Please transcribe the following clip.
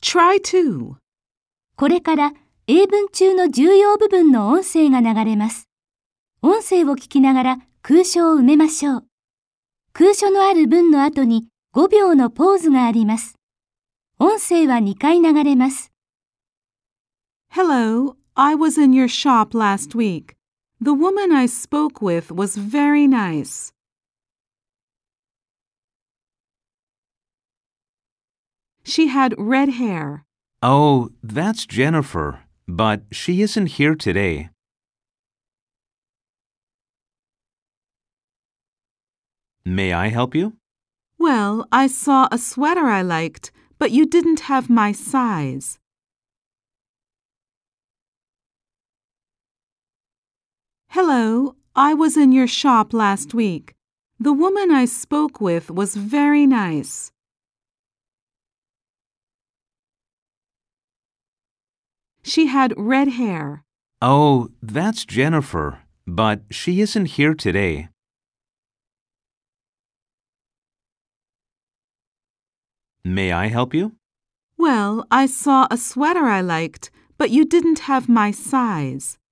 Try to. これから英文中の重要部分の音声が流れます。音声を聞きながら空所を埋めましょう。空所のある文の後に5秒のポーズがあります。音声は2回流れます。 Hello, I was in your shop last week. The woman I spoke with was very nice. She had red hair. Oh, that's Jennifer, but she isn't here today. May I help you? Well, I saw a sweater I liked, but you didn't have my size. Hello, I was in your shop last week. The woman I spoke with was very nice. She had red hair. Oh, that's Jennifer, but she isn't here today. May I help you? Well, I saw a sweater I liked, but you didn't have my size.